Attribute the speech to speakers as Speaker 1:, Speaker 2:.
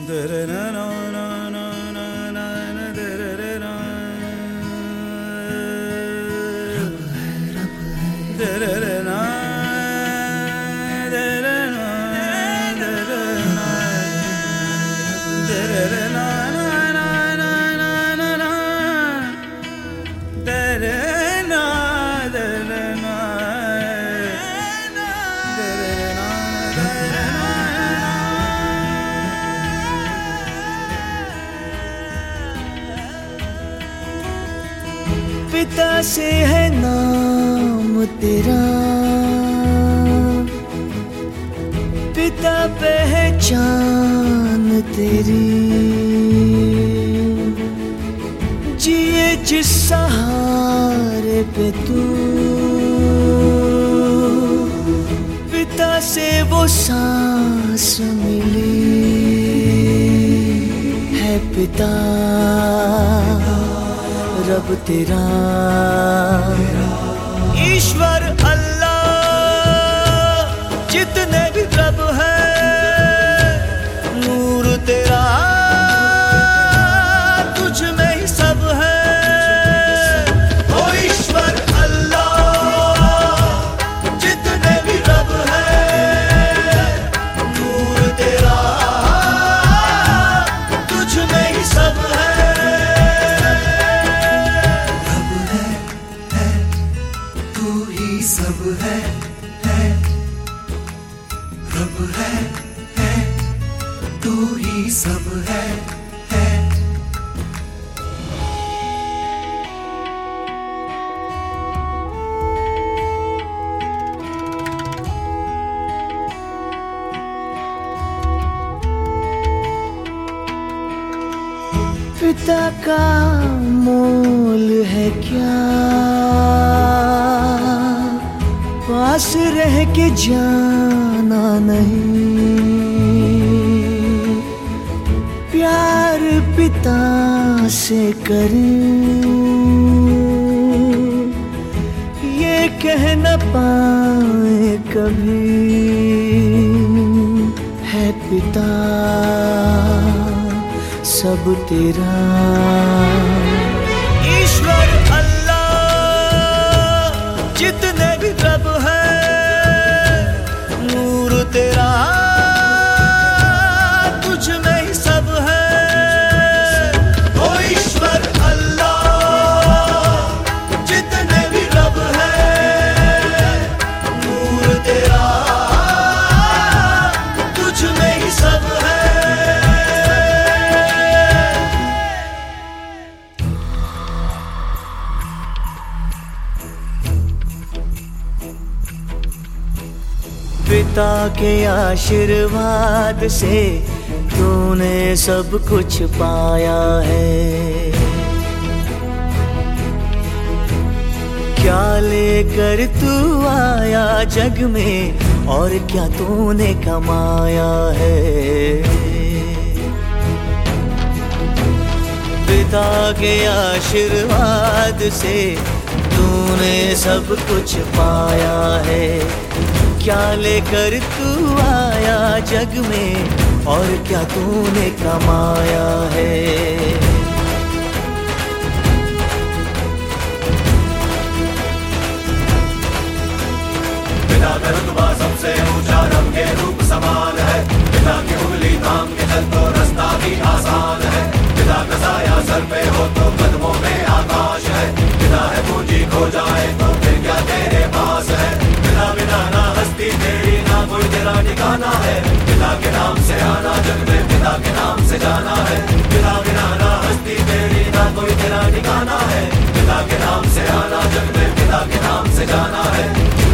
Speaker 1: पिता से है नाम तेरा, पिता पहचान तेरी, जिए जिस सहारे पे तू, पिता से वो सांस मिली है पिता रब तेरा, ईश्वर अल्लाह जितने भी रब है, नूर तेरा तुझ में ही सब है। ओ ईश्वर अल्लाह जितने भी रब है, नूर तेरा तुझ में ही सब है।
Speaker 2: सब है रब है तू ही सब है।
Speaker 1: पिता का मोल है क्या, पास रह के जाना नहीं, प्यार पिता से करें ये कह न पाए कभी, है पिता सब तेरा, ईश्वर अल्लाह जितने भी रब है, नूर तेरा तुझ में ही सब है। ओ ईश्वर अल्लाह जितने भी रब है, नूर तेरा तुझ में ही सब है। पिता के आशीर्वाद से तूने सब कुछ पाया है, क्या लेकर तू आया जग में और क्या तूने कमाया है। पिता के आशीर्वाद से तूने सब कुछ पाया है, क्या लेकर तू आया जग में और क्या तूने कमाया है।
Speaker 3: पिता का रुतबा सबसे ऊंचा, रब के रूप समान है, पिता की उंगली थाम के चल तो रास्ता भी आसान है, पिता का साया सर पे हो तो कदमों में आकाश है, पिता है पूंजी खो जाए तो फिर क्या तेरे पास है। पिता बिना ना हस्ती तेरी ना कोई तेरा ठिकाना है, पिता के नाम से आना जग में पिता के नाम से जाना है, पिता बिना ना हस्ती तेरी ना कोई तेरा ठिकाना है, पिता के नाम से आना जग में पिता के नाम से जाना है।